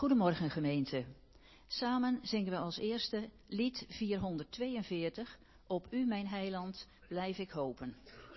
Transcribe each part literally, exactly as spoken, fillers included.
Goedemorgen gemeente. Samen zingen we als eerste lied vierhonderdtweeënveertig, Op u mijn heiland blijf ik hopen.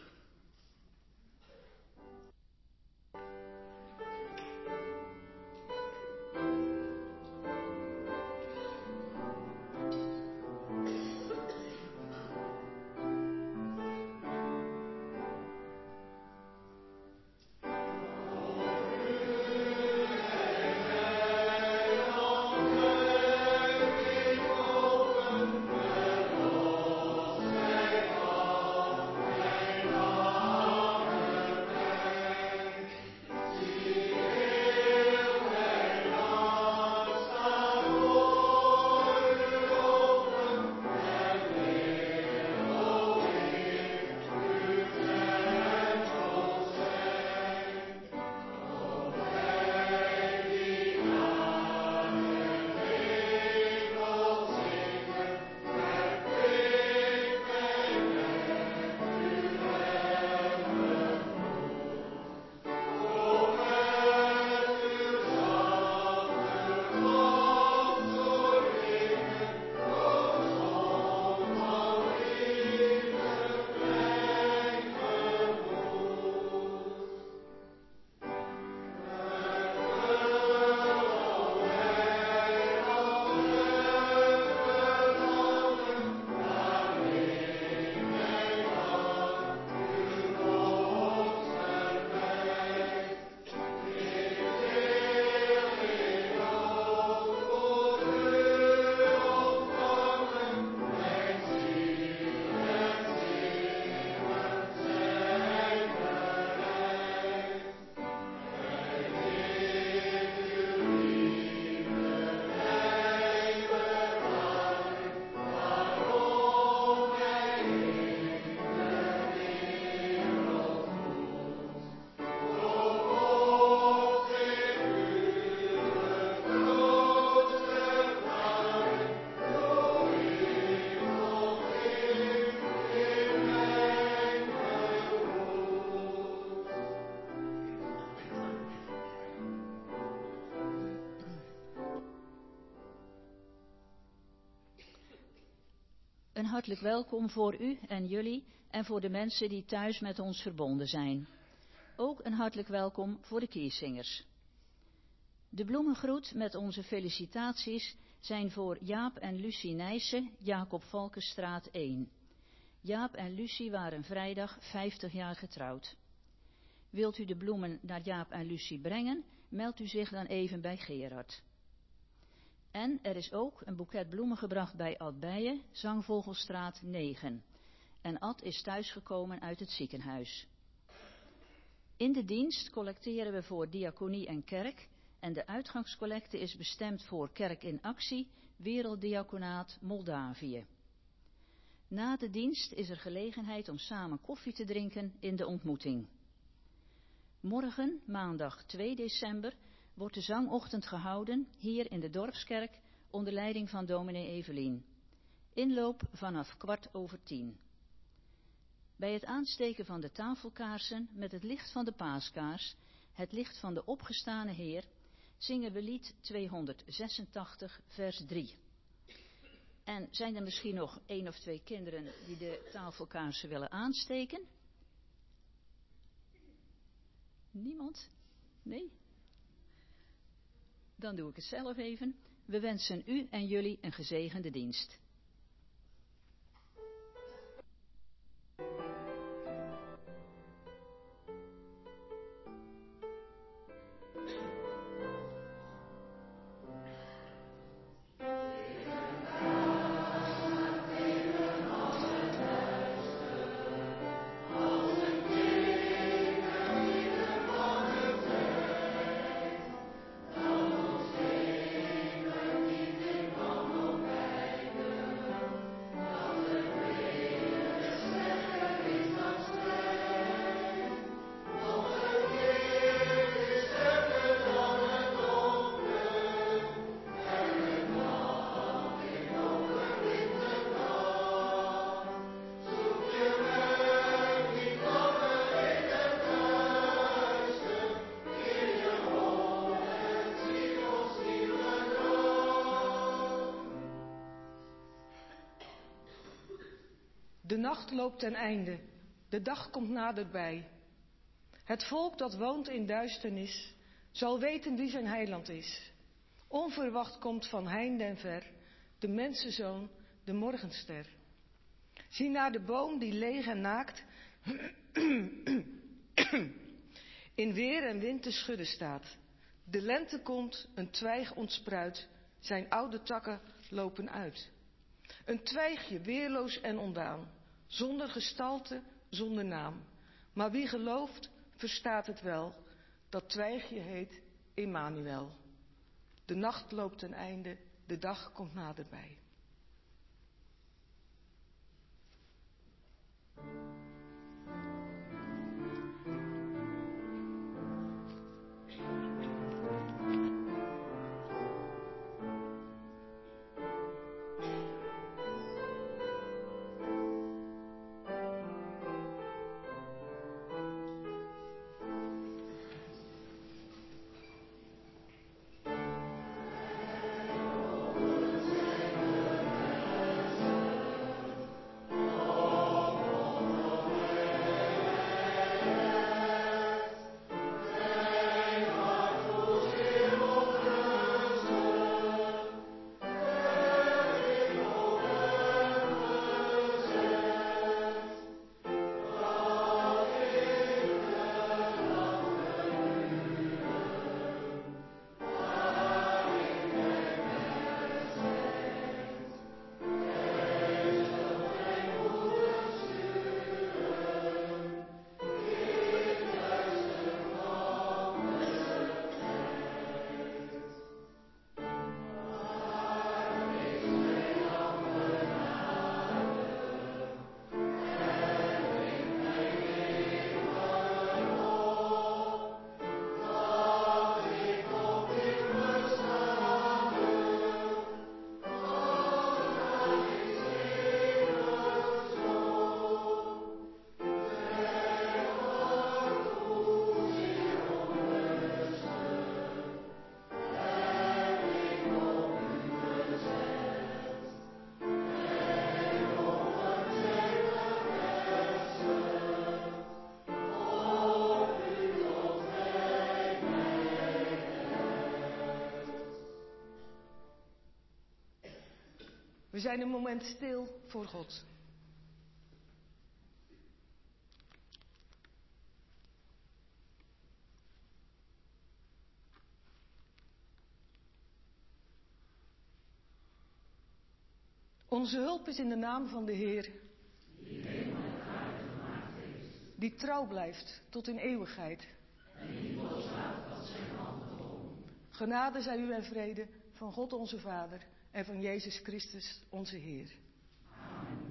Een hartelijk welkom voor u en jullie en voor de mensen die thuis met ons verbonden zijn. Ook een hartelijk welkom voor de kierzingers. De bloemengroet met onze felicitaties zijn voor Jaap en Lucie Nijssen, Jacob Valkenstraat één. Jaap en Lucie waren vrijdag vijftig jaar getrouwd. Wilt u de bloemen naar Jaap en Lucie brengen, meld u zich dan even bij Gerard. En er is ook een boeket bloemen gebracht bij Ad Bijen, Zangvogelstraat negen. En Ad is thuisgekomen uit het ziekenhuis. In de dienst collecteren we voor diaconie en kerk. En de uitgangscollecte is bestemd voor Kerk in Actie, Werelddiaconaat Moldavië. Na de dienst is er gelegenheid om samen koffie te drinken in de ontmoeting. Morgen, maandag twee december, wordt de zangochtend gehouden hier in de Dorpskerk onder leiding van dominee Evelien. Inloop vanaf kwart over tien. Bij het aansteken van de tafelkaarsen met het licht van de paaskaars, het licht van de opgestane Heer, zingen we lied tweehonderdzesentachtig vers drie. En zijn er misschien nog één of twee kinderen die de tafelkaarsen willen aansteken? Niemand? Nee? Dan doe ik het zelf even. We wensen u en jullie een gezegende dienst. Thank you. De nacht loopt ten einde, de dag komt naderbij. Het volk dat woont in duisternis zal weten wie zijn heiland is. Onverwacht komt van heinde en ver de mensenzoon, de morgenster. Zie naar de boom die leeg en naakt in weer en wind te schudden staat. De lente komt, een twijg ontspruit, zijn oude takken lopen uit. Een twijgje, weerloos en ondaan, zonder gestalte, zonder naam. Maar wie gelooft, verstaat het wel, dat twijgje heet Emmanuel. De nacht loopt ten einde, de dag komt naderbij. We zijn een moment stil voor God. Onze hulp is in de naam van de Heer, die hemel en aarde gemaakt heeft, die trouw blijft tot in eeuwigheid. En die loslaat van zijn handel. Genade zij u en vrede van God onze Vader en van Jezus Christus onze Heer. Amen.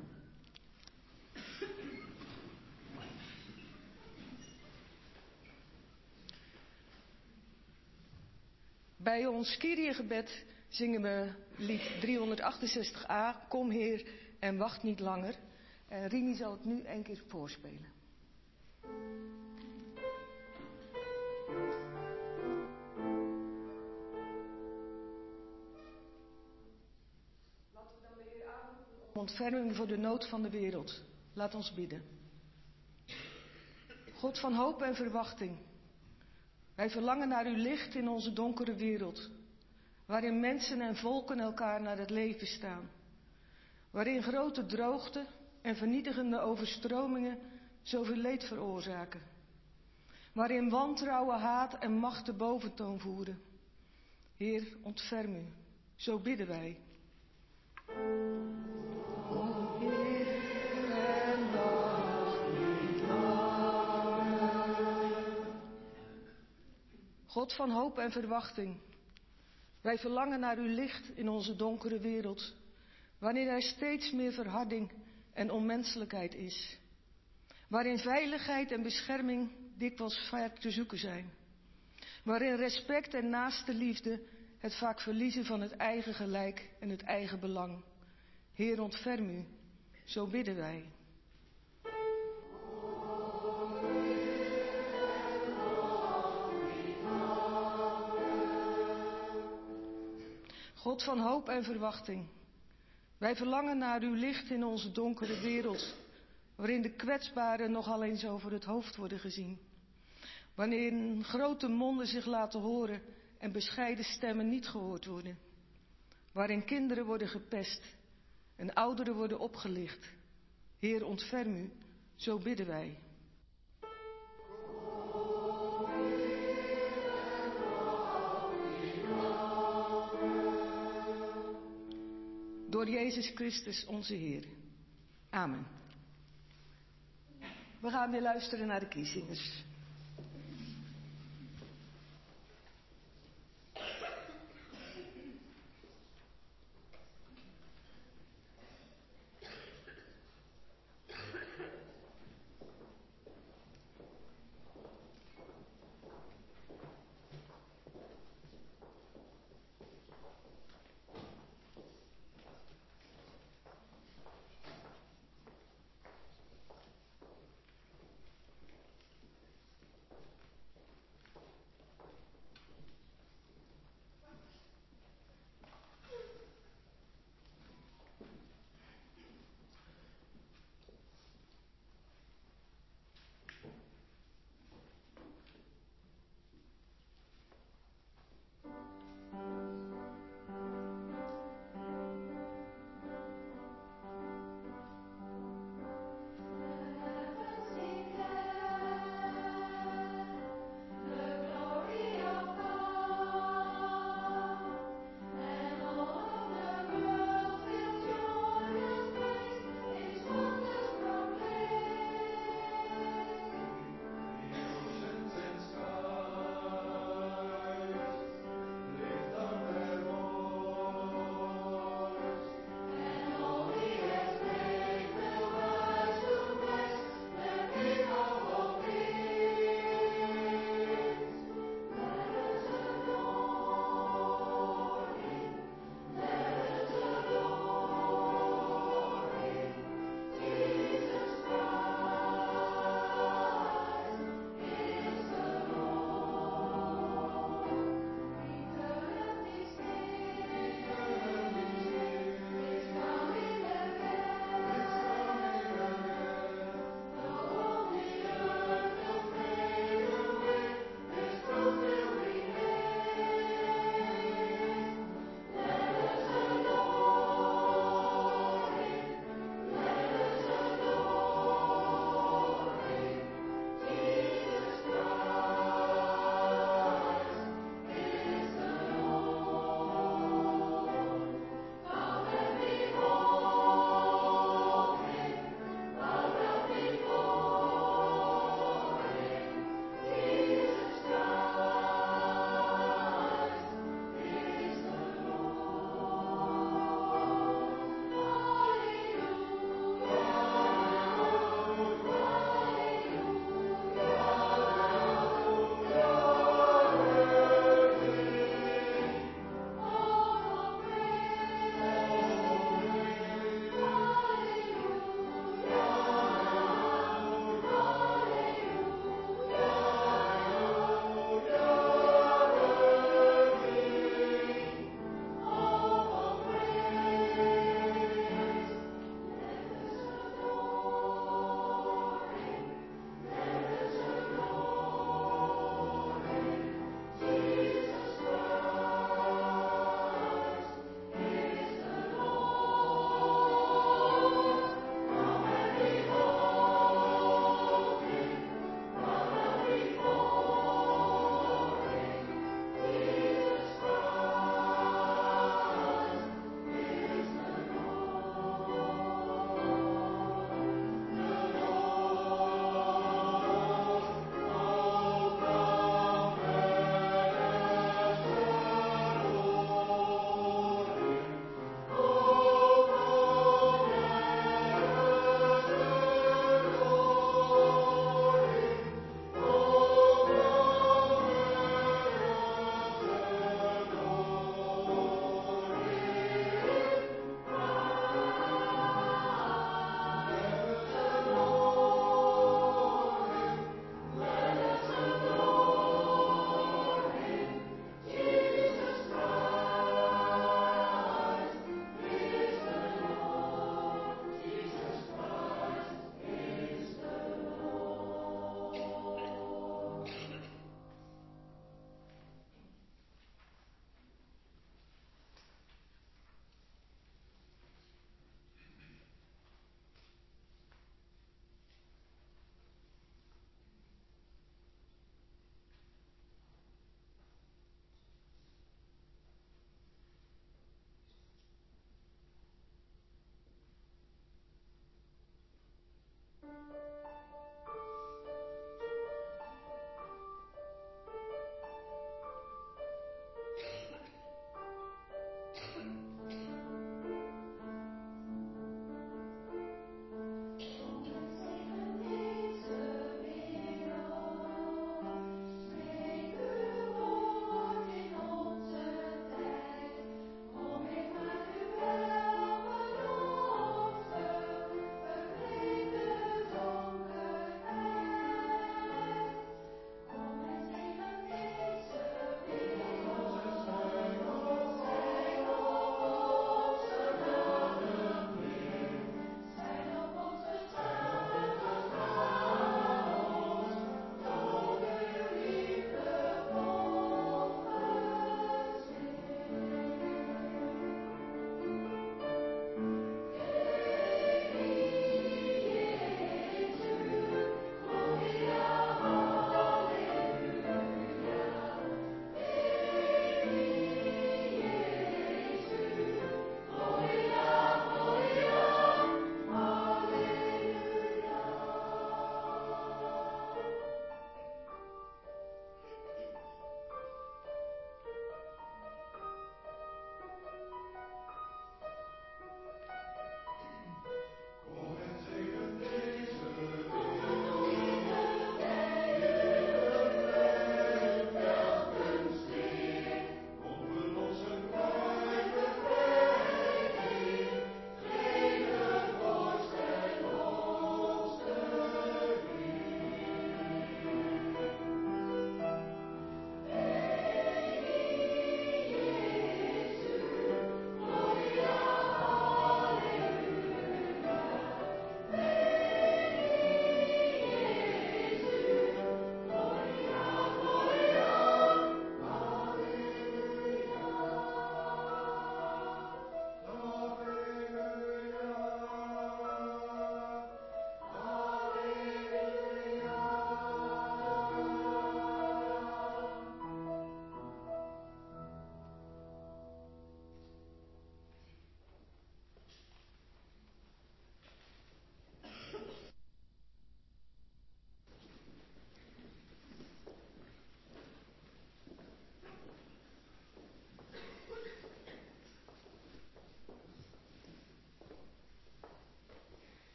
Bij ons Kyrie-gebed zingen we lied driehonderdachtenzestig a, Kom Heer en wacht niet langer. En Rini zal het nu één keer voorspelen. Laten we dan de Heer aanroepen om ontferming voor de nood van de wereld. Laat ons bidden. God van hoop en verwachting. Wij verlangen naar uw licht in onze donkere wereld, waarin mensen en volken elkaar naar het leven staan, waarin grote droogte en vernietigende overstromingen zoveel leed veroorzaken, waarin wantrouwen, haat en macht de boventoon voeren. Heer, ontferm u, zo bidden wij. O Heer, en wacht niet langer. God van hoop en verwachting, wij verlangen naar uw licht in onze donkere wereld, waarin er steeds meer verharding en onmenselijkheid is, waarin veiligheid en bescherming dikwijls ver te zoeken zijn, waarin respect en naaste liefde het vaak verliezen van het eigen gelijk en het eigen belang. Heer, ontferm u, zo bidden wij. God van hoop en verwachting, wij verlangen naar uw licht in onze donkere wereld, waarin de kwetsbaren nogal eens over het hoofd worden gezien. Wanneer grote monden zich laten horen en bescheiden stemmen niet gehoord worden. Waarin kinderen worden gepest en ouderen worden opgelicht. Heer, ontferm u, zo bidden wij. Door Jezus Christus onze Heer. Amen. We gaan weer luisteren naar de kiezingers.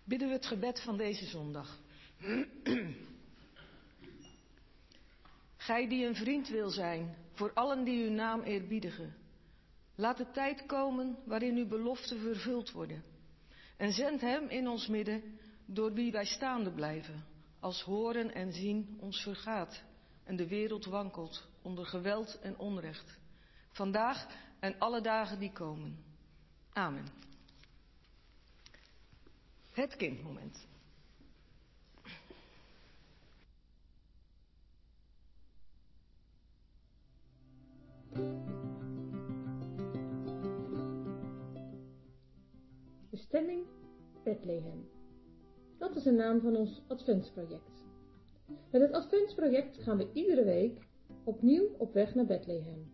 Bidden we het gebed van deze zondag. Gij die een vriend wil zijn voor allen die uw naam eerbiedigen. Laat de tijd komen waarin uw beloften vervuld worden. En zend hem in ons midden, door wie wij staande blijven. Als horen en zien ons vergaat en de wereld wankelt onder geweld en onrecht. Vandaag en alle dagen die komen. Amen. Het kindmoment. Bestemming Bethlehem. Dat is de naam van ons adventsproject. Met het adventsproject gaan we iedere week opnieuw op weg naar Bethlehem.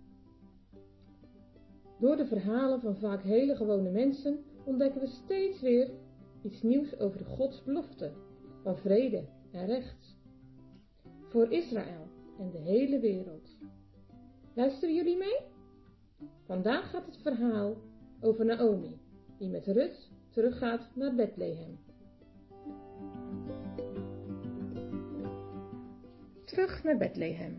Door de verhalen van vaak hele gewone mensen ontdekken we steeds weer iets nieuws over de Gods belofte van vrede en recht. Voor Israël en de hele wereld. Luisteren jullie mee? Vandaag gaat het verhaal over Naomi, die met Rut teruggaat naar Bethlehem. Terug naar Bethlehem.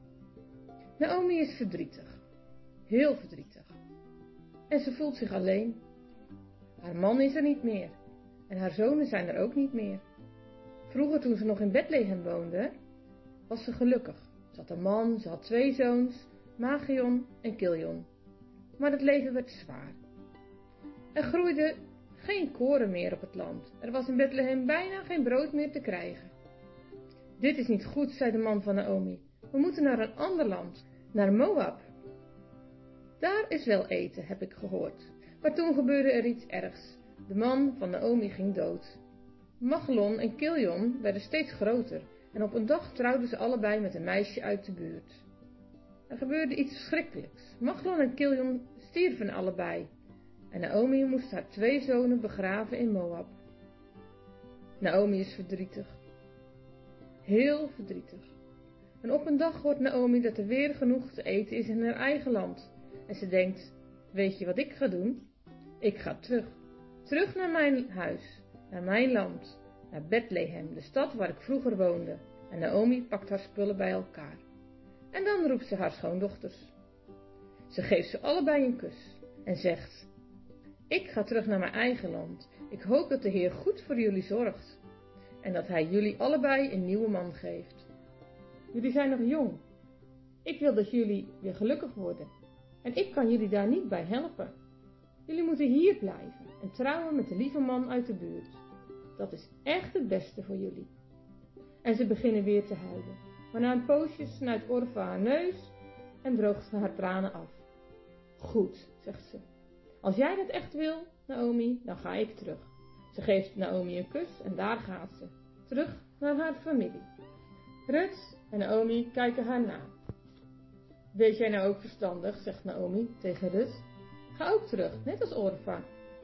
Naomi is verdrietig. Heel verdrietig. En ze voelt zich alleen. Haar man is er niet meer. En haar zonen zijn er ook niet meer. Vroeger, toen ze nog in Bethlehem woonde, was ze gelukkig. Ze had een man, ze had twee zoons, Magion en Kiljon. Maar het leven werd zwaar. Er groeide geen koren meer op het land. Er was in Bethlehem bijna geen brood meer te krijgen. Dit is niet goed, zei de man van Naomi. We moeten naar een ander land, naar Moab. Daar is wel eten, heb ik gehoord. Maar toen gebeurde er iets ergs. De man van Naomi ging dood. Maglon en Kiljon werden steeds groter en op een dag trouwden ze allebei met een meisje uit de buurt. Er gebeurde iets verschrikkelijks. Maglon en Kiljon stierven allebei en Naomi moest haar twee zonen begraven in Moab. Naomi is verdrietig. Heel verdrietig. En op een dag hoort Naomi dat er weer genoeg te eten is in haar eigen land. En ze denkt, weet je wat ik ga doen? Ik ga terug. Terug naar mijn huis, naar mijn land, naar Bethlehem, de stad waar ik vroeger woonde. En Naomi pakt haar spullen bij elkaar. En dan roept ze haar schoondochters. Ze geeft ze allebei een kus en zegt, ik ga terug naar mijn eigen land. Ik hoop dat de Heer goed voor jullie zorgt. En dat hij jullie allebei een nieuwe man geeft. Jullie zijn nog jong. Ik wil dat jullie weer gelukkig worden. En ik kan jullie daar niet bij helpen. Jullie moeten hier blijven en trouwen met de lieve man uit de buurt. Dat is echt het beste voor jullie. En ze beginnen weer te huilen. Maar na een poosje snuit Orfa haar neus en droogt ze haar tranen af. Goed, zegt ze. Als jij dat echt wil, Naomi, dan ga ik terug. Ze geeft Naomi een kus en daar gaat ze. Terug naar haar familie. Rut en Naomi kijken haar na. Wees jij nou ook verstandig, zegt Naomi tegen Rut. Ga ook terug, net als Orfa.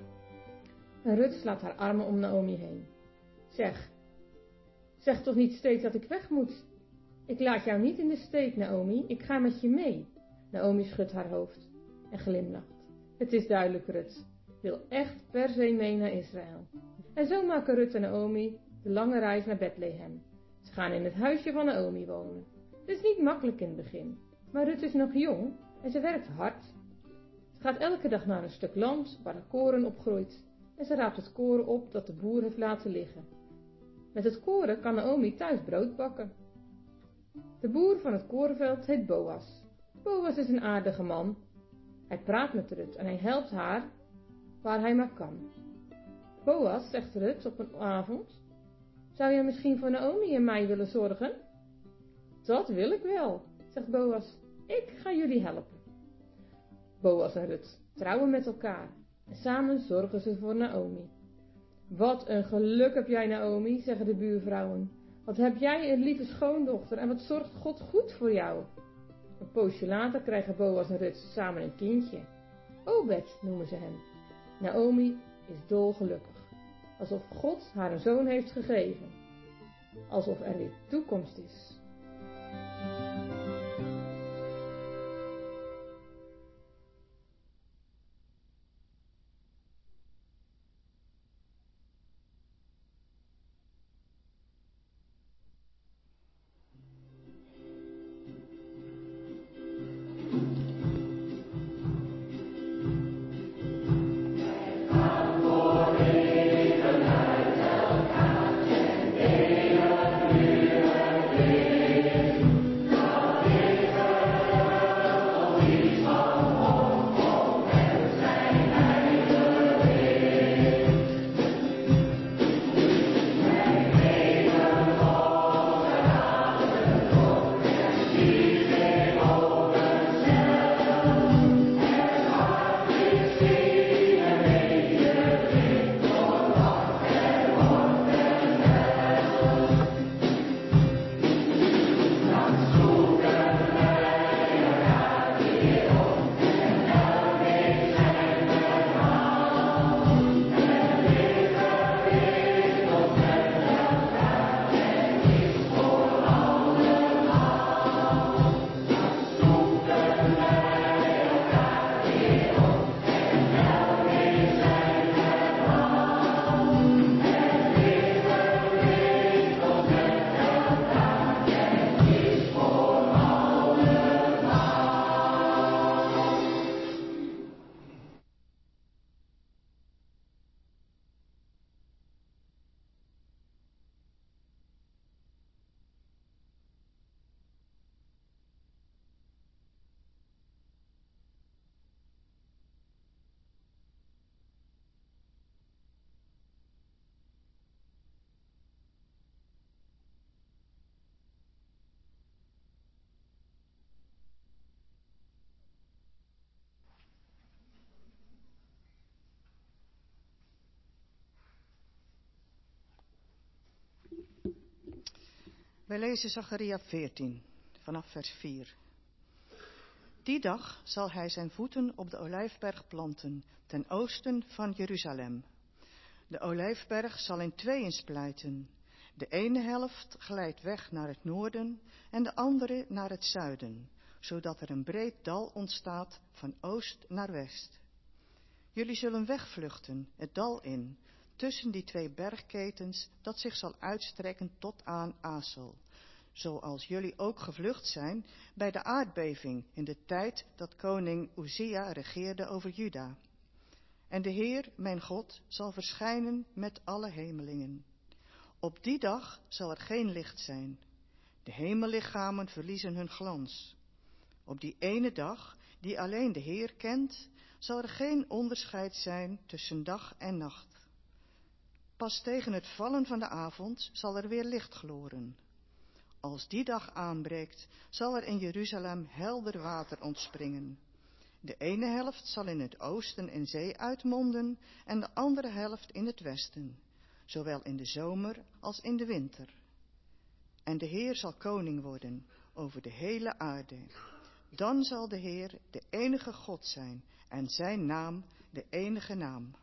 En Rut slaat haar armen om Naomi heen. Zeg, zeg toch niet steeds dat ik weg moet. Ik laat jou niet in de steek, Naomi. Ik ga met je mee. Naomi schudt haar hoofd en glimlacht. Het is duidelijk, Rut wil echt per se mee naar Israël. En zo maken Rut en Naomi de lange reis naar Bethlehem. Ze gaan in het huisje van Naomi wonen. Het is niet makkelijk in het begin, maar Rut is nog jong en ze werkt hard. Ze gaat elke dag naar een stuk land waar de koren opgroeit en ze raapt het koren op dat de boer heeft laten liggen. Met het koren kan Naomi thuis brood bakken. De boer van het korenveld heet Boas. Boas is een aardige man. Hij praat met Rut en hij helpt haar waar hij maar kan. Boas, zegt Rut op een avond, zou je misschien voor Naomi en mij willen zorgen? Dat wil ik wel, zegt Boas. Ik ga jullie helpen. Boas en Rut trouwen met elkaar en samen zorgen ze voor Naomi. Wat een geluk heb jij, Naomi, zeggen de buurvrouwen. Wat heb jij een lieve schoondochter en wat zorgt God goed voor jou. Een poosje later krijgen Boas en Rut samen een kindje. Obed noemen ze hem. Naomi is dolgelukkig, alsof God haar een zoon heeft gegeven. Alsof er weer toekomst is. Wij lezen Zacharia veertien, vanaf vers vier. Die dag zal hij zijn voeten op de olijfberg planten, ten oosten van Jeruzalem. De olijfberg zal in tweeën splijten. De ene helft glijdt weg naar het noorden en de andere naar het zuiden, zodat er een breed dal ontstaat van oost naar west. Jullie zullen wegvluchten, het dal in, tussen die twee bergketens, dat zich zal uitstrekken tot aan Asel, zoals jullie ook gevlucht zijn bij de aardbeving in de tijd dat koning Uzia regeerde over Juda. En de Heer, mijn God, zal verschijnen met alle hemelingen. Op die dag zal er geen licht zijn. De hemellichamen verliezen hun glans. Op die ene dag, die alleen de Heer kent, zal er geen onderscheid zijn tussen dag en nacht. Pas tegen het vallen van de avond zal er weer licht gloren. Als die dag aanbreekt, zal er in Jeruzalem helder water ontspringen. De ene helft zal in het oosten in zee uitmonden en de andere helft in het westen, zowel in de zomer als in de winter. En de Heer zal koning worden over de hele aarde. Dan zal de Heer de enige God zijn en zijn naam de enige naam.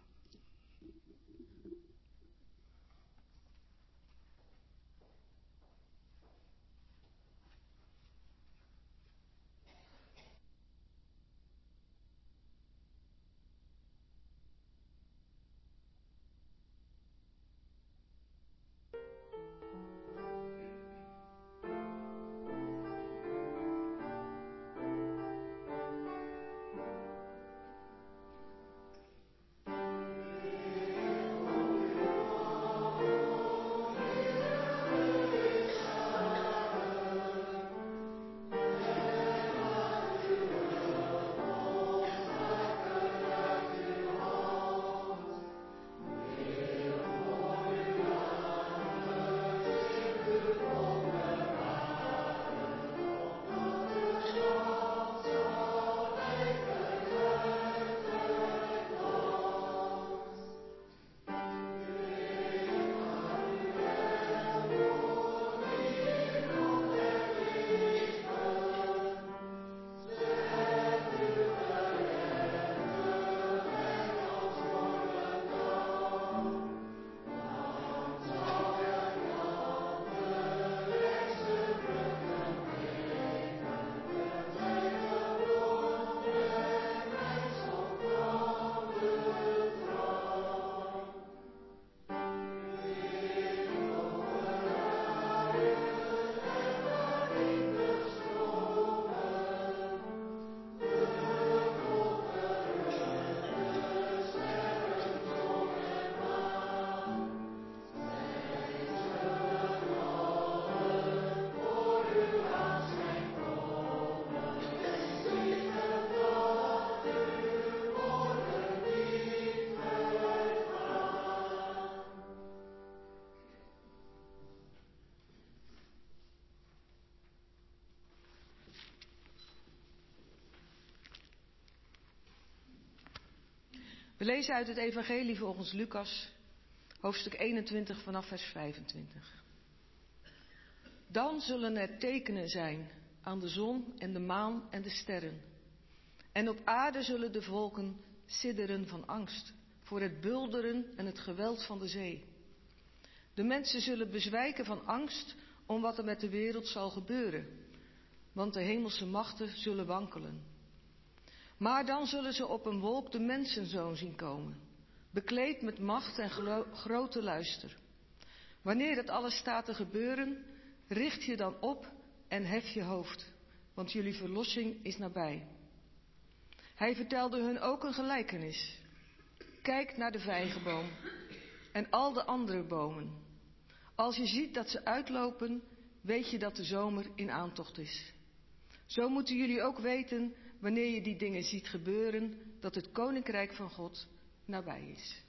We lezen uit het Evangelie volgens Lucas, hoofdstuk eenentwintig vanaf vers vijfentwintig. Dan zullen er tekenen zijn aan de zon en de maan en de sterren. En op aarde zullen de volken sidderen van angst voor het bulderen en het geweld van de zee. De mensen zullen bezwijken van angst om wat er met de wereld zal gebeuren, want de hemelse machten zullen wankelen. Maar dan zullen ze op een wolk de mensenzoon zien komen, bekleed met macht en gelo- grote luister. Wanneer dat alles staat te gebeuren, richt je dan op en hef je hoofd, want jullie verlossing is nabij. Hij vertelde hun ook een gelijkenis. Kijk naar de vijgenboom en al de andere bomen. Als je ziet dat ze uitlopen, weet je dat de zomer in aantocht is. Zo moeten jullie ook weten, wanneer je die dingen ziet gebeuren, dat het koninkrijk van God nabij is.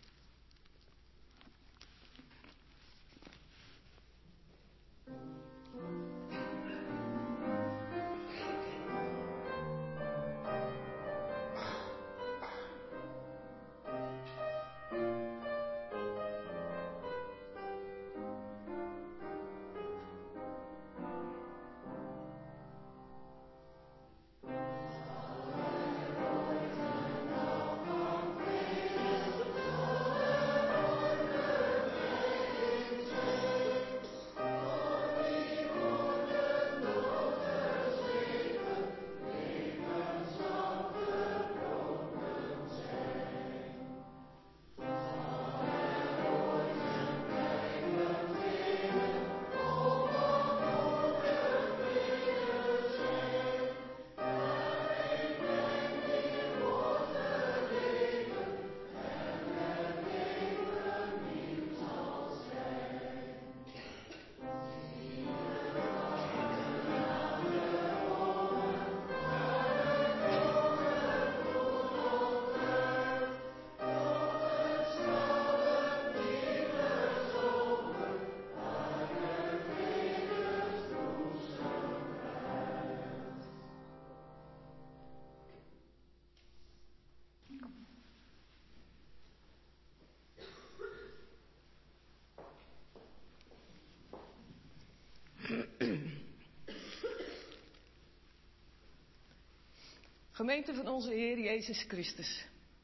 Gemeente van onze Heer Jezus Christus.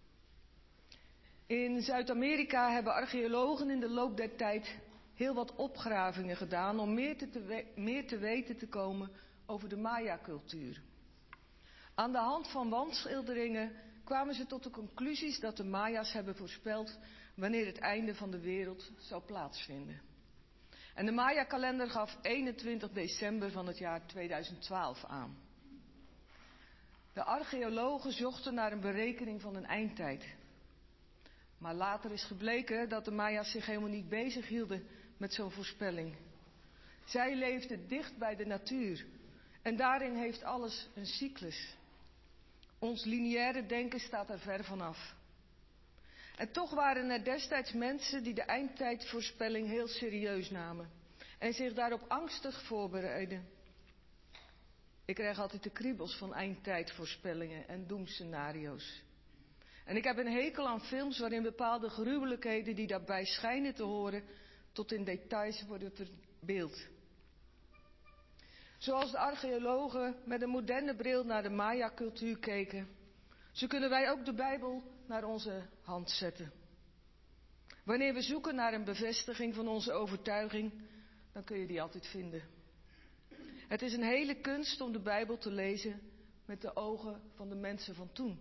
In Zuid-Amerika hebben archeologen in de loop der tijd heel wat opgravingen gedaan om meer te, te, we- meer te weten te komen over de Maya-cultuur. Aan de hand van wandschilderingen kwamen ze tot de conclusies dat de Maya's hebben voorspeld wanneer het einde van de wereld zou plaatsvinden. En de Maya-kalender gaf eenentwintig december van het jaar tweeduizend twaalf aan. De archeologen zochten naar een berekening van een eindtijd. Maar later is gebleken dat de Maya's zich helemaal niet bezig hielden met zo'n voorspelling. Zij leefden dicht bij de natuur en daarin heeft alles een cyclus. Ons lineaire denken staat er ver vanaf. En toch waren er destijds mensen die de eindtijdvoorspelling heel serieus namen en zich daarop angstig voorbereidden. Ik krijg altijd de kriebels van eindtijdvoorspellingen en doemscenario's. En ik heb een hekel aan films waarin bepaalde gruwelijkheden die daarbij schijnen te horen tot in details worden verbeeld. Zoals de archeologen met een moderne bril naar de Maya-cultuur keken, zo kunnen wij ook de Bijbel naar onze hand zetten. Wanneer we zoeken naar een bevestiging van onze overtuiging, dan kun je die altijd vinden. Het is een hele kunst om de Bijbel te lezen met de ogen van de mensen van toen.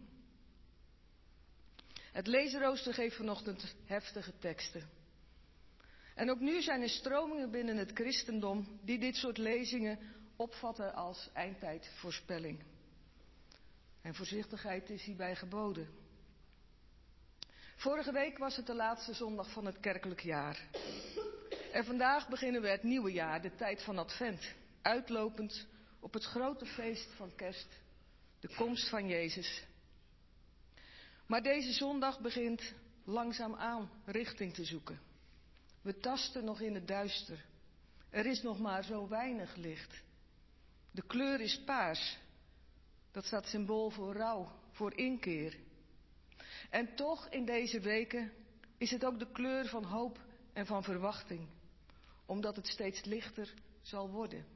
Het lezenrooster geeft vanochtend heftige teksten. En ook nu zijn er stromingen binnen het christendom die dit soort lezingen opvatten als eindtijdvoorspelling. En voorzichtigheid is hierbij geboden. Vorige week was het de laatste zondag van het kerkelijk jaar. En vandaag beginnen we het nieuwe jaar, de tijd van Advent. Uitlopend op het grote feest van Kerst, de komst van Jezus. Maar deze zondag begint langzaamaan richting te zoeken. We tasten nog in het duister. Er is nog maar zo weinig licht. De kleur is paars. Dat staat symbool voor rouw, voor inkeer. En toch in deze weken is het ook de kleur van hoop en van verwachting, omdat het steeds lichter zal worden.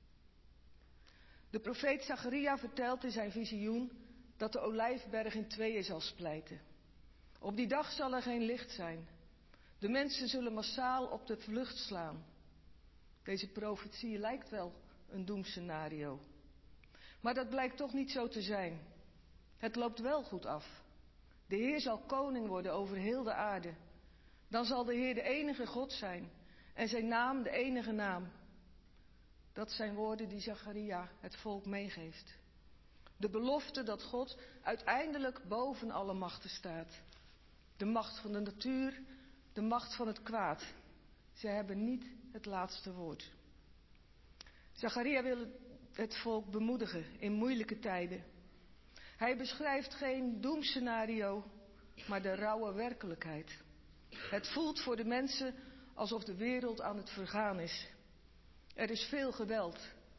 De profeet Zacharia vertelt in zijn visioen dat de olijfberg in tweeën zal splijten. Op die dag zal er geen licht zijn. De mensen zullen massaal op de vlucht slaan. Deze profetie lijkt wel een doemscenario. Maar dat blijkt toch niet zo te zijn. Het loopt wel goed af. De Heer zal koning worden over heel de aarde. Dan zal de Heer de enige God zijn en zijn naam de enige naam. Dat zijn woorden die Zacharia het volk meegeeft. De belofte dat God uiteindelijk boven alle machten staat. De macht van de natuur, de macht van het kwaad. Ze hebben niet het laatste woord. Zacharia wil het volk bemoedigen in moeilijke tijden. Hij beschrijft geen doemscenario, maar de rauwe werkelijkheid. Het voelt voor de mensen alsof de wereld aan het vergaan is. Er is veel geweld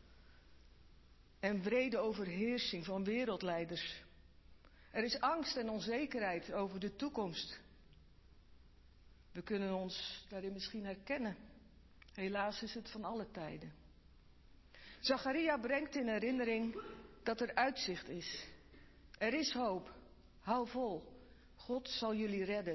en wrede overheersing van wereldleiders. Er is angst en onzekerheid over de toekomst. We kunnen ons daarin misschien herkennen. Helaas is het van alle tijden. Zacharia brengt in herinnering dat er uitzicht is. Er is hoop. Hou vol. God zal jullie redden.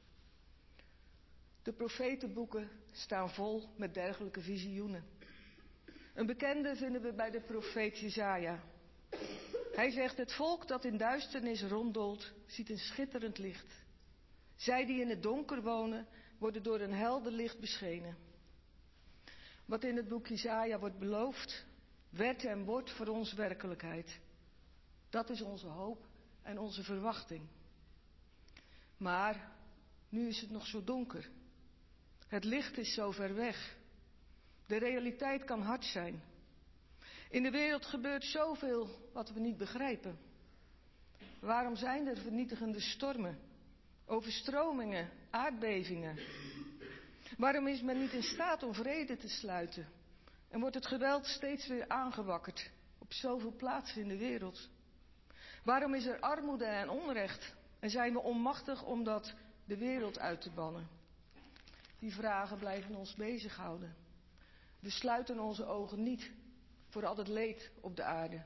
De profetenboeken staan vol met dergelijke visioenen. Een bekende vinden we bij de profeet Jesaja. Hij zegt: het volk dat in duisternis ronddolt, ziet een schitterend licht. Zij die in het donker wonen, worden door een helder licht beschenen. Wat in het boek Jesaja wordt beloofd, werd en wordt voor ons werkelijkheid. Dat is onze hoop en onze verwachting. Maar nu is het nog zo donker. Het licht is zo ver weg. De realiteit kan hard zijn. In de wereld gebeurt zoveel wat we niet begrijpen. Waarom zijn er vernietigende stormen, overstromingen, aardbevingen? Waarom is men niet in staat om vrede te sluiten? En wordt het geweld steeds weer aangewakkerd op zoveel plaatsen in de wereld? Waarom is er armoede en onrecht en zijn we onmachtig om dat de wereld uit te bannen? Die vragen blijven ons bezighouden. We sluiten onze ogen niet voor al het leed op de aarde.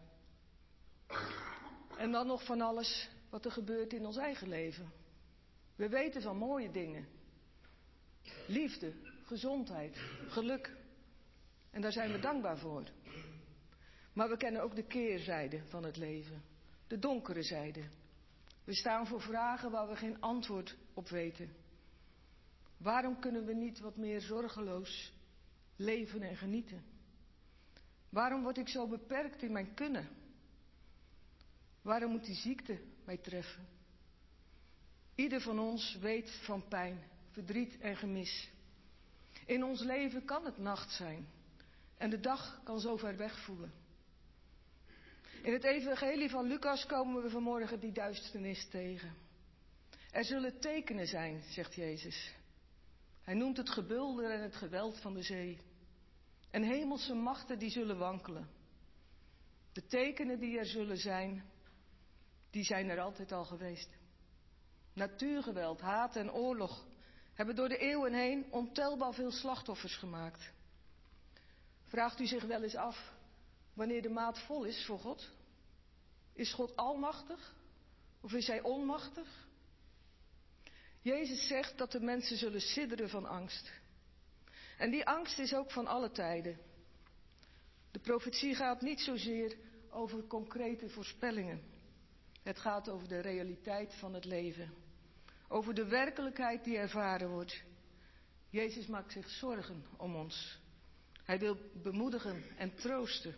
En dan nog van alles wat er gebeurt in ons eigen leven. We weten van mooie dingen. Liefde, gezondheid, geluk. En daar zijn we dankbaar voor. Maar we kennen ook de keerzijde van het leven. De donkere zijde. We staan voor vragen waar we geen antwoord op weten. Waarom kunnen we niet wat meer zorgeloos leven en genieten? Waarom word ik zo beperkt in mijn kunnen? Waarom moet die ziekte mij treffen? Ieder van ons weet van pijn, verdriet en gemis. In ons leven kan het nacht zijn en de dag kan zo ver weg voelen. In het evangelie van Lucas komen we vanmorgen die duisternis tegen. Er zullen tekenen zijn, zegt Jezus. Hij noemt het gebulder en het geweld van de zee. En hemelse machten die zullen wankelen. De tekenen die er zullen zijn, die zijn er altijd al geweest. Natuurgeweld, haat en oorlog hebben door de eeuwen heen ontelbaar veel slachtoffers gemaakt. Vraagt u zich wel eens af wanneer de maat vol is voor God? Is God almachtig of is hij onmachtig? Jezus zegt dat de mensen zullen sidderen van angst. En die angst is ook van alle tijden. De profetie gaat niet zozeer over concrete voorspellingen. Het gaat over de realiteit van het leven. Over de werkelijkheid die ervaren wordt. Jezus maakt zich zorgen om ons. Hij wil bemoedigen en troosten.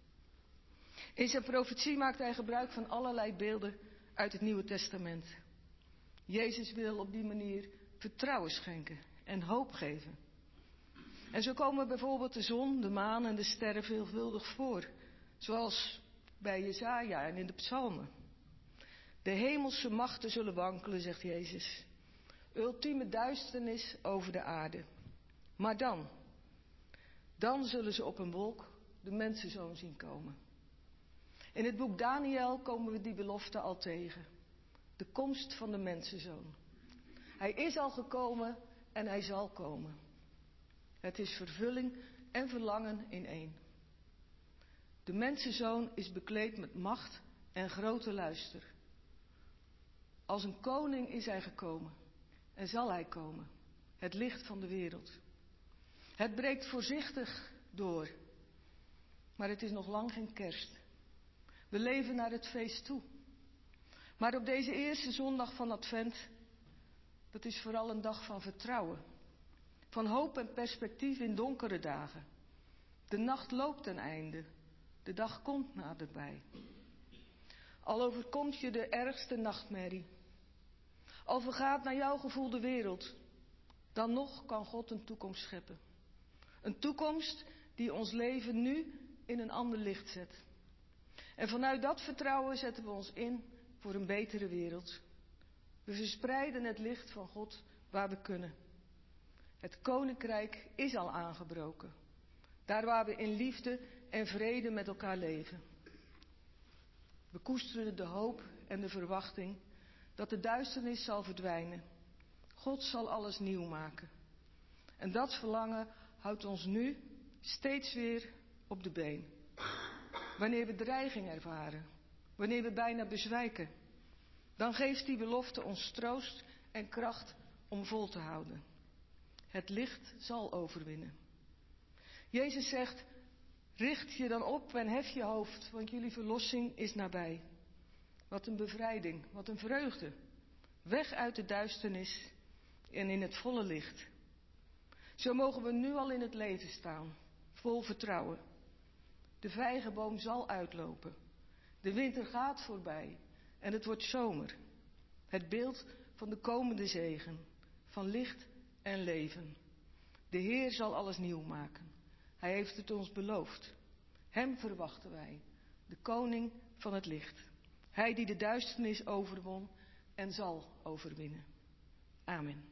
In zijn profetie maakt hij gebruik van allerlei beelden uit het Nieuwe Testament. Jezus wil op die manier vertrouwen schenken en hoop geven. En zo komen bijvoorbeeld de zon, de maan en de sterren veelvuldig voor. Zoals bij Jesaja en in de psalmen. De hemelse machten zullen wankelen, zegt Jezus. Ultieme duisternis over de aarde. Maar dan, dan zullen ze op een wolk de mensenzoon zien komen. In het boek Daniël komen we die belofte al tegen. De komst van de mensenzoon. Hij is al gekomen en hij zal komen. Het is vervulling en verlangen in één. De mensenzoon is bekleed met macht en grote luister. Als een koning is hij gekomen en zal hij komen. Het licht van de wereld. Het breekt voorzichtig door. Maar het is nog lang geen kerst. We leven naar het feest toe. Maar op deze eerste zondag van Advent, dat is vooral een dag van vertrouwen. Van hoop en perspectief in donkere dagen. De nacht loopt ten einde. De dag komt naderbij. Al overkomt je de ergste nachtmerrie. Al vergaat naar jouw gevoel de wereld. Dan nog kan God een toekomst scheppen. Een toekomst die ons leven nu in een ander licht zet. En vanuit dat vertrouwen zetten we ons in voor een betere wereld. We verspreiden het licht van God waar we kunnen. Het koninkrijk is al aangebroken. Daar waar we in liefde en vrede met elkaar leven. We koesteren de hoop en de verwachting dat de duisternis zal verdwijnen. God zal alles nieuw maken. En dat verlangen houdt ons nu steeds weer op de been. Wanneer we dreiging ervaren, wanneer we bijna bezwijken, dan geeft die belofte ons troost en kracht om vol te houden. Het licht zal overwinnen. Jezus zegt, richt je dan op en hef je hoofd, want jullie verlossing is nabij. Wat een bevrijding, wat een vreugde. Weg uit de duisternis en in het volle licht. Zo mogen we nu al in het leven staan, vol vertrouwen. De vijgenboom zal uitlopen. De winter gaat voorbij en het wordt zomer. Het beeld van de komende zegen, van licht en leven. De Heer zal alles nieuw maken. Hij heeft het ons beloofd. Hem verwachten wij, de koning van het licht. Hij die de duisternis overwon en zal overwinnen. Amen.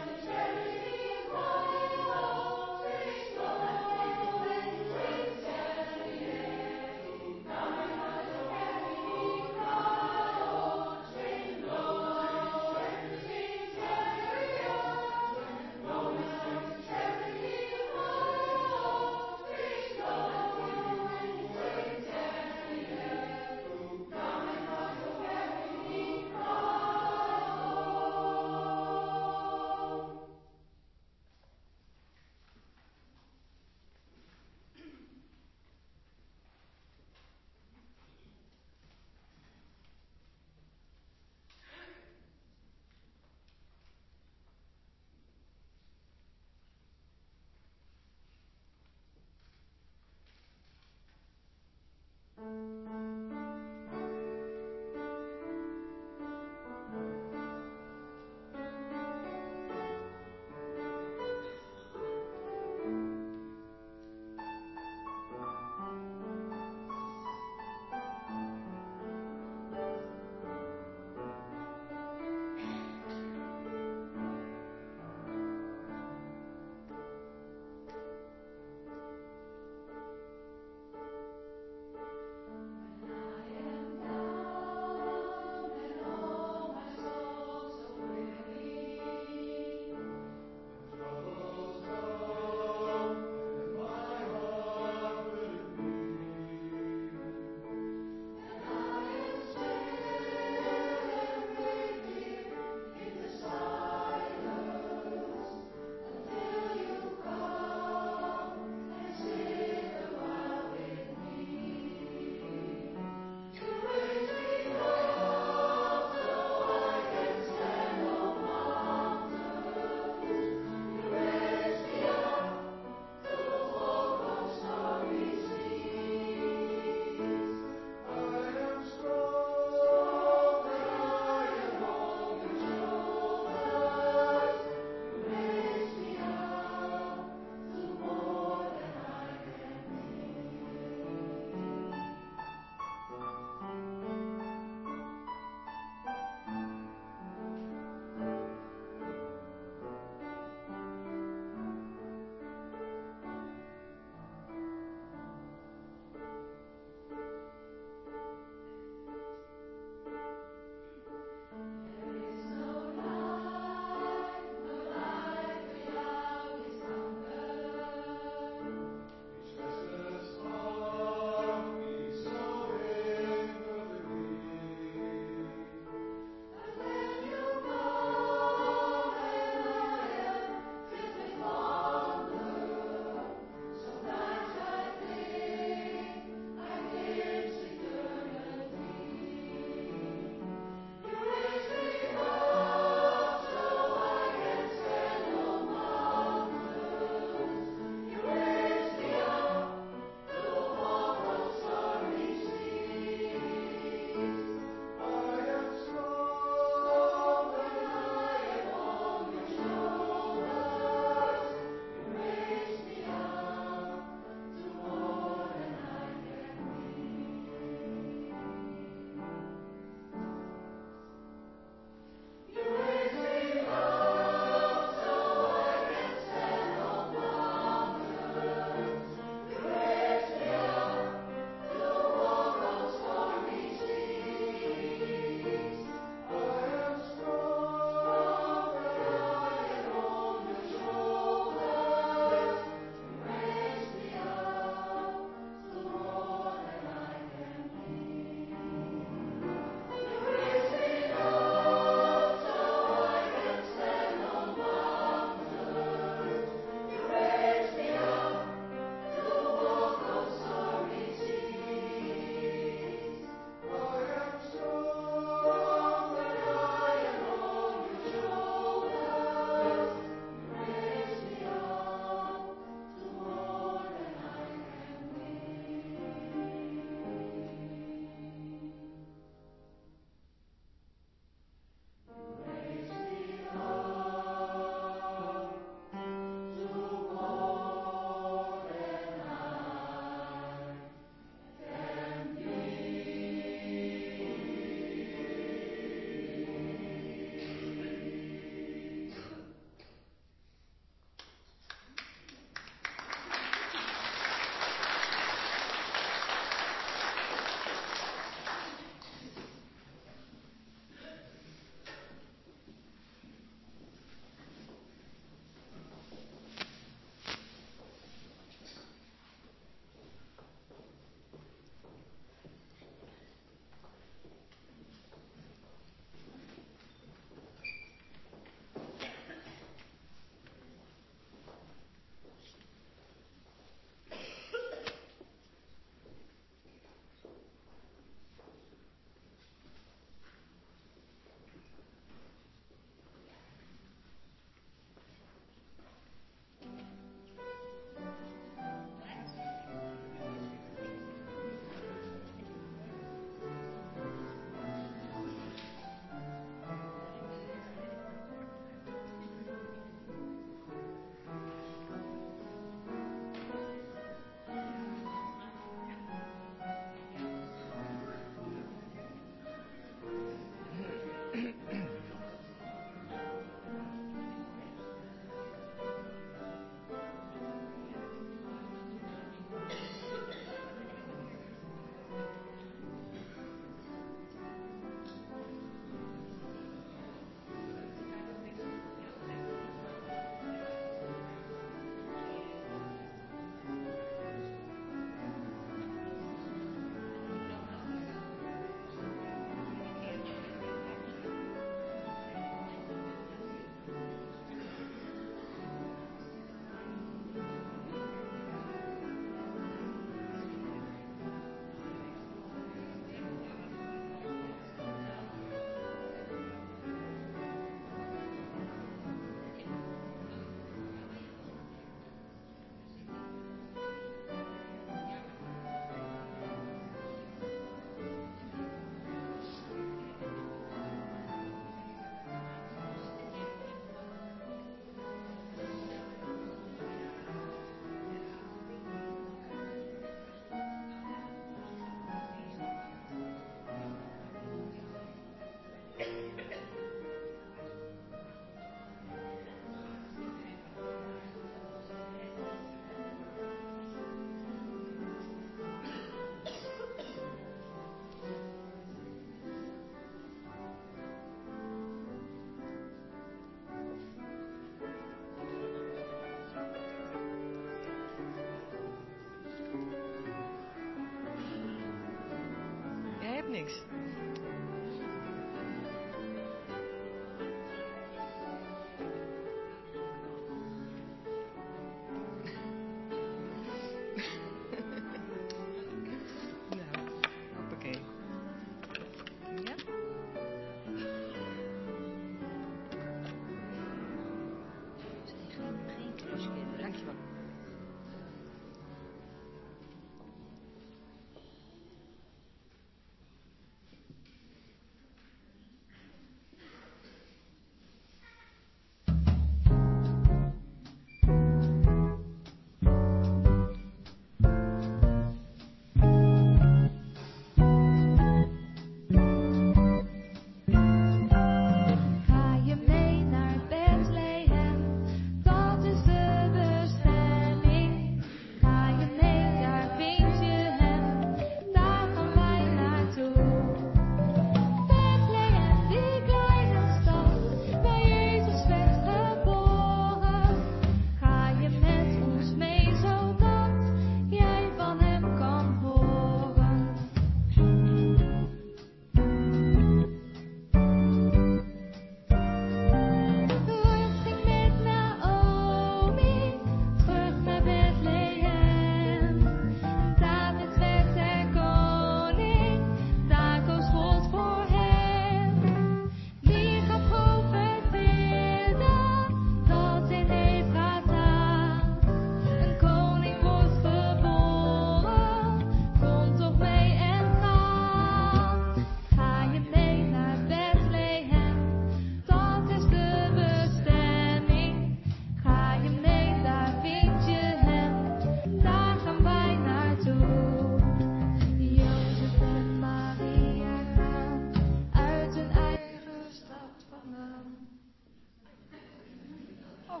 Oh.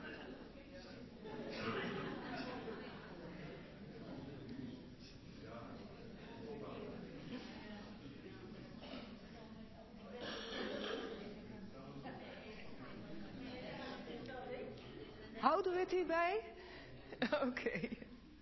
Houden we het hierbij? Oké. Okay.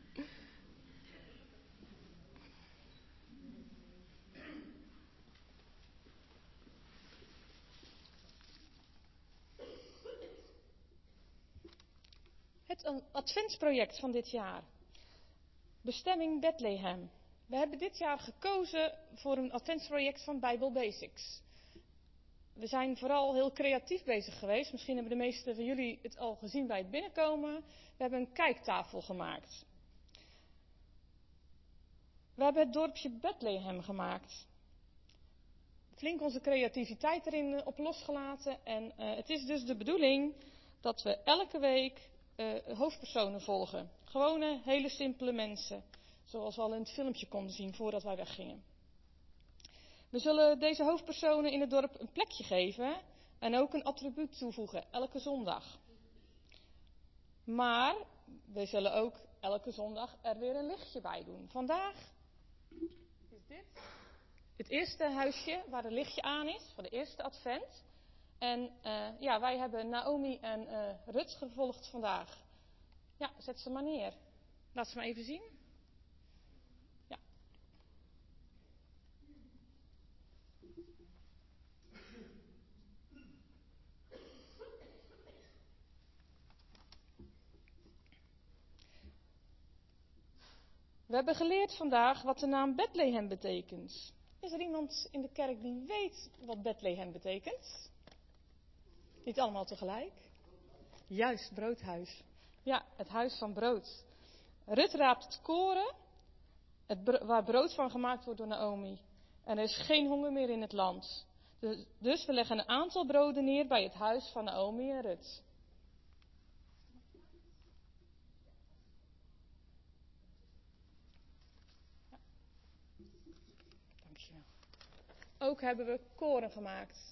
Het adventsproject van dit jaar. Bestemming Bethlehem. We hebben dit jaar gekozen voor een adventsproject van Bible Basics. We zijn vooral heel creatief bezig geweest. Misschien hebben de meesten van jullie het al gezien bij het binnenkomen. We hebben een kijktafel gemaakt. We hebben het dorpje Bethlehem gemaakt. Flink onze creativiteit erin op losgelaten. En uh, het is dus de bedoeling dat we elke week uh, hoofdpersonen volgen. Gewone, hele simpele mensen. Zoals we al in het filmpje konden zien voordat wij weggingen. We zullen deze hoofdpersonen in het dorp een plekje geven en ook een attribuut toevoegen, elke zondag. Maar we zullen ook elke zondag er weer een lichtje bij doen. Vandaag is dit het eerste huisje waar een lichtje aan is, voor de eerste advent. En uh, ja, wij hebben Naomi en uh, Rut gevolgd vandaag. Ja, zet ze maar neer. Laat ze maar even zien. Ja. We hebben geleerd vandaag wat de naam Bethlehem betekent. Is er iemand in de kerk die weet wat Bethlehem betekent? Niet allemaal tegelijk? Juist, broodhuis. Ja, het huis van brood. Rut raapt het koren, het bro- waar brood van gemaakt wordt door Naomi. En er is geen honger meer in het land. Dus, dus we leggen een aantal broden neer bij het huis van Naomi en Rut. Ja. Dankjewel. Ook hebben we koren gemaakt.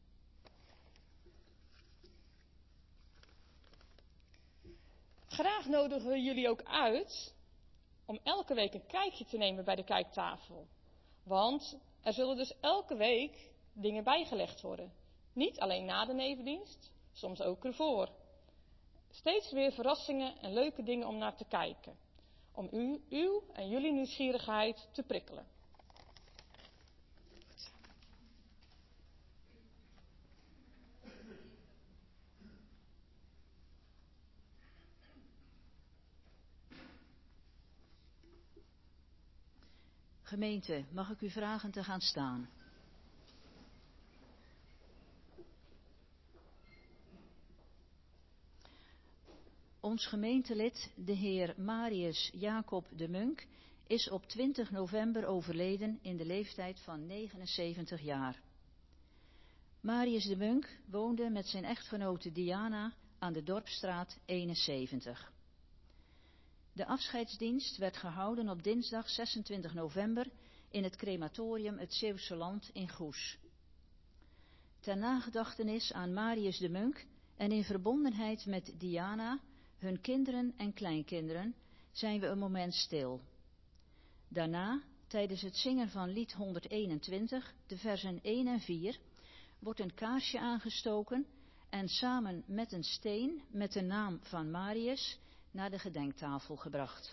Graag nodigen we jullie ook uit om elke week een kijkje te nemen bij de kijktafel. Want er zullen dus elke week dingen bijgelegd worden. Niet alleen na de nevendienst, soms ook ervoor. Steeds weer verrassingen en leuke dingen om naar te kijken. Om u, uw en jullie nieuwsgierigheid te prikkelen. Gemeente, mag ik u vragen te gaan staan? Ons gemeentelid, de heer Marius Jacob de Munk, is op twintig november overleden in de leeftijd van negenenzeventig jaar. Marius de Munk woonde met zijn echtgenote Diana aan de Dorpsstraat eenenzeventig. De afscheidsdienst werd gehouden op dinsdag zesentwintig november in het crematorium Het Zeeuwse Land in Goes. Ter nagedachtenis aan Marius de Munk en in verbondenheid met Diana, hun kinderen en kleinkinderen, zijn we een moment stil. Daarna, tijdens het zingen van lied honderdeenentwintig, de versen één en vier, wordt een kaarsje aangestoken en samen met een steen met de naam van Marius naar de gedenktafel gebracht.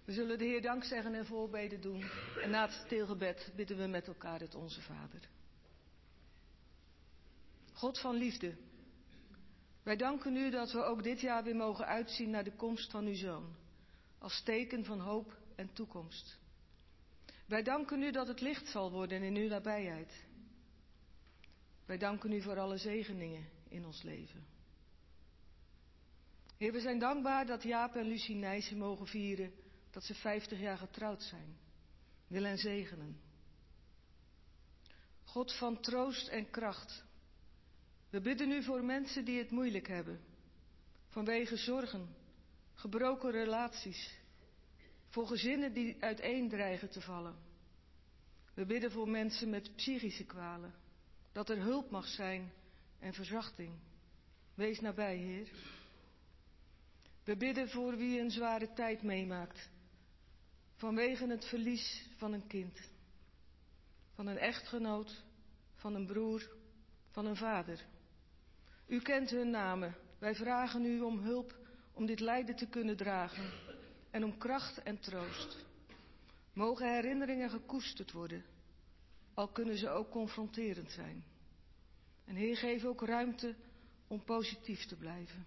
We zullen de Heer dank zeggen en voorbeden doen. En na het stilgebed bidden we met elkaar het Onze Vader. God van liefde, wij danken u dat we ook dit jaar weer mogen uitzien naar de komst van uw Zoon. Als teken van hoop en toekomst. Wij danken u dat het licht zal worden in uw nabijheid. Wij danken u voor alle zegeningen in ons leven. Heer, we zijn dankbaar dat Jaap en Lucie Nijssen mogen vieren dat ze vijftig jaar getrouwd zijn. Wil hen zegenen. God van troost en kracht. We bidden u voor mensen die het moeilijk hebben. Vanwege zorgen, gebroken relaties. Voor gezinnen die uiteen dreigen te vallen. We bidden voor mensen met psychische kwalen. Dat er hulp mag zijn en verzachting. Wees nabij, Heer. We bidden voor wie een zware tijd meemaakt. Vanwege het verlies van een kind. Van een echtgenoot, van een broer, van een vader. U kent hun namen. Wij vragen u om hulp om dit lijden te kunnen dragen. En om kracht en troost. Mogen herinneringen gekoesterd worden. Al kunnen ze ook confronterend zijn. En Heer, geef ook ruimte om positief te blijven.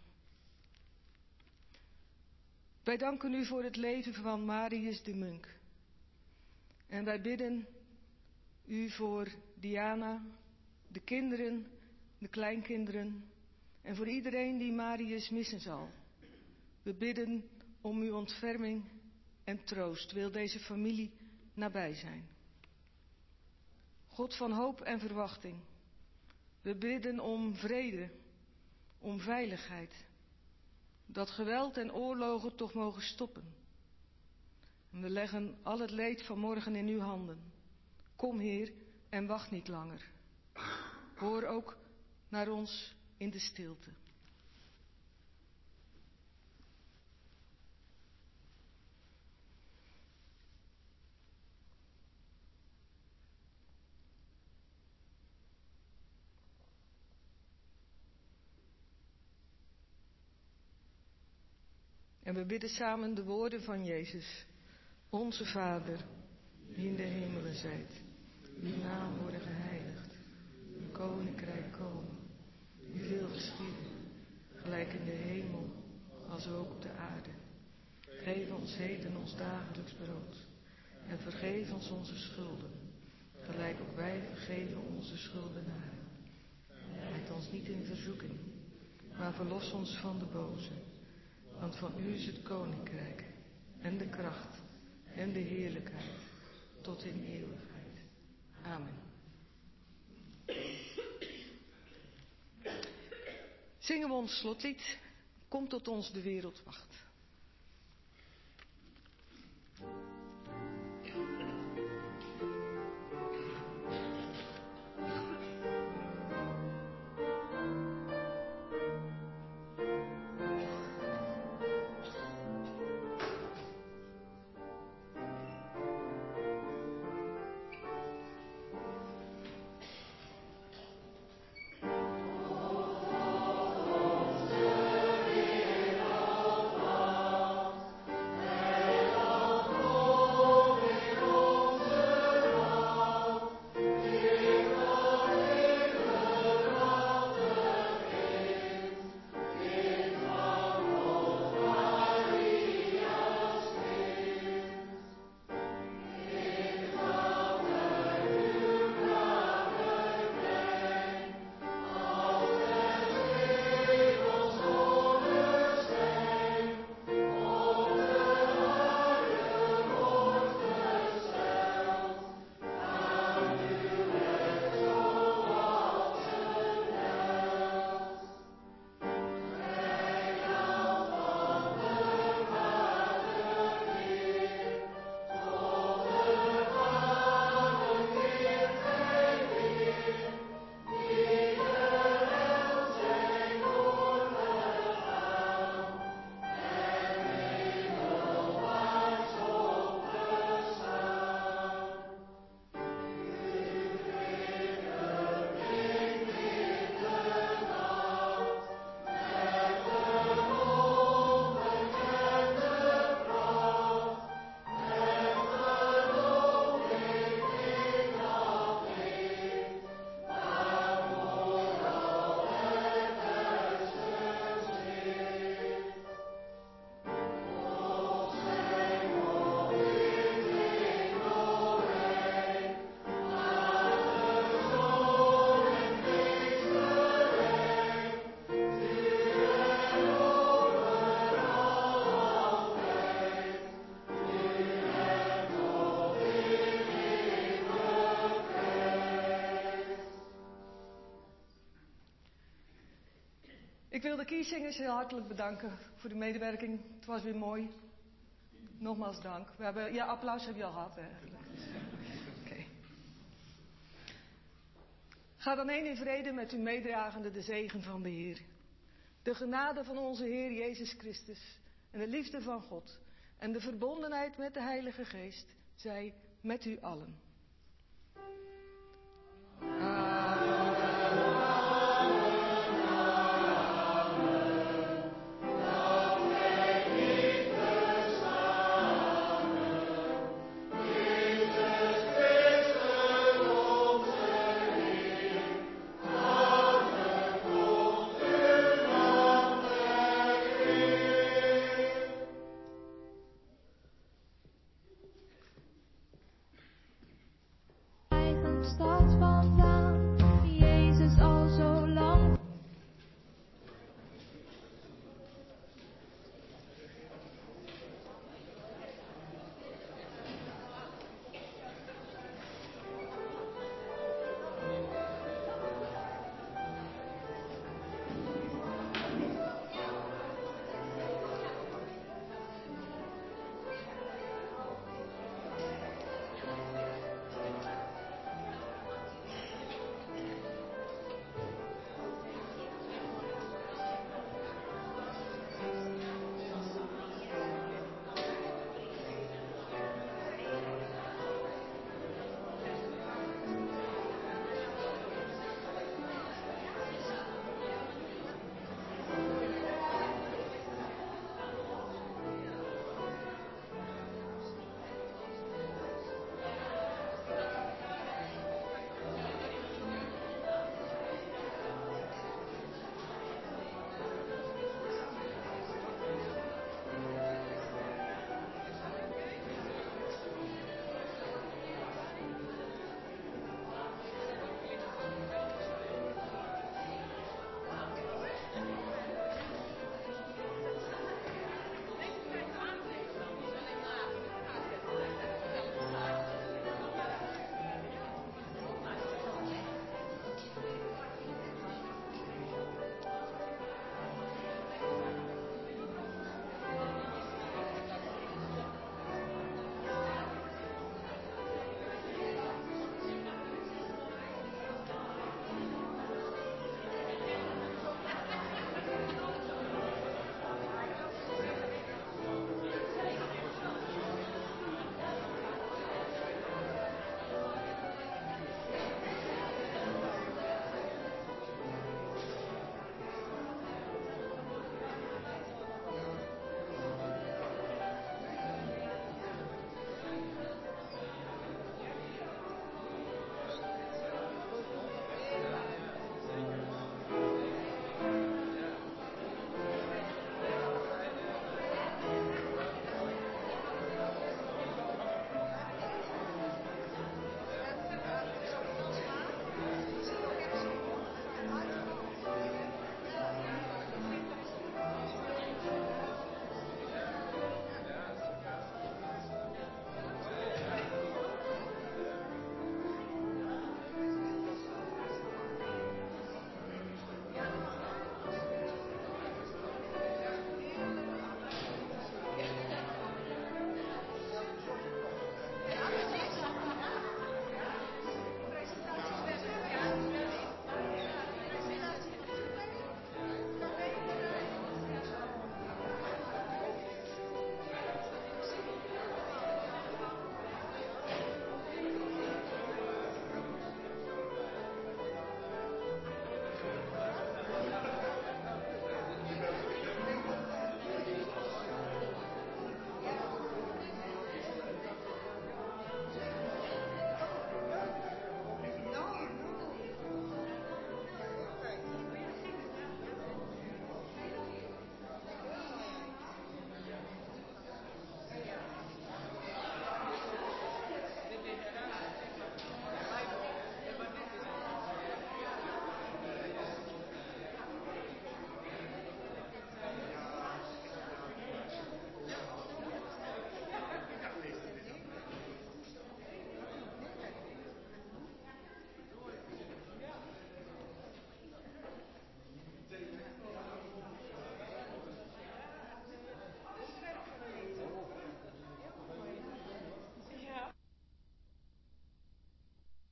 Wij danken u voor het leven van Marius de Munk. En wij bidden u voor Diana, de kinderen, de kleinkinderen en voor iedereen die Marius missen zal. We bidden om uw ontferming en troost. Wil deze familie nabij zijn. God van hoop en verwachting. We bidden om vrede, om veiligheid. Dat geweld en oorlogen toch mogen stoppen. En we leggen al het leed van morgen in uw handen. Kom, Heer, en wacht niet langer. Hoor ook naar ons in de stilte. En we bidden samen de woorden van Jezus. Onze Vader, die in de hemelen zijt. Uw naam worden geheiligd. Uw koninkrijk komen. Uw wil geschieden. Gelijk in de hemel, als ook op de aarde. Geef ons heden ons dagelijks brood. En vergeef ons onze schulden. Gelijk ook wij vergeven onze schuldenaren. Leid ons niet in verzoeking. Maar verlos ons van de boze. Want van u is het koninkrijk en de kracht en de heerlijkheid tot in eeuwigheid. Amen. Zingen we ons slotlied. Kom tot ons de wereld wacht. Oh, Ik wil de kiezingers heel hartelijk bedanken voor de medewerking. Het was weer mooi. Nogmaals dank. We hebben, ja, applaus heb je al gehad eigenlijk. Oké. Okay. Ga dan heen in vrede met uw meedragende de zegen van de Heer. De genade van onze Heer Jezus Christus en de liefde van God en de verbondenheid met de Heilige Geest zij met u allen.